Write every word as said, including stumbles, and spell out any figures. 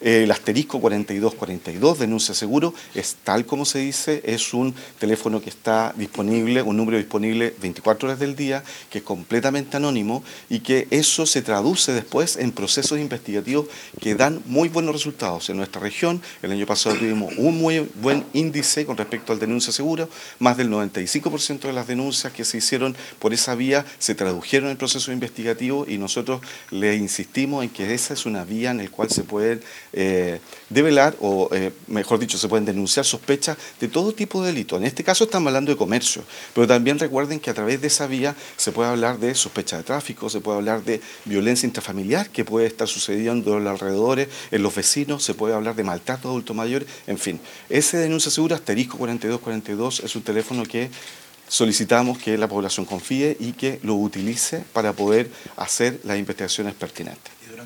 El asterisco cuarenta y dos cuarenta y dos, denuncia seguro, es tal como se dice, es un teléfono que está disponible, un número disponible veinticuatro horas del día, que es completamente anónimo y que eso se traduce después en procesos investigativos que dan muy buenos resultados. En nuestra región, el año pasado tuvimos un muy buen índice con respecto al denuncia seguro, más del noventa y cinco por ciento de las denuncias que se hicieron por esa vía se tradujeron en procesos investigativos y nosotros le insistimos en que esa es una vía en la cual se pueden eh, develar o, eh, mejor dicho, se pueden denunciar sospechas de todo tipo de delitos. En este caso estamos hablando de comercio, pero también recuerden que a través de esa vía se puede hablar de sospecha de tráfico, se puede hablar de violencia intrafamiliar que puede estar sucediendo en los alrededores, en los vecinos, se puede hablar de maltrato a adultos mayores, en fin. Ese denuncia segura, asterisco cuarenta y dos cuarenta y dos, es un teléfono que solicitamos que la población confíe y que lo utilice para poder hacer las investigaciones pertinentes.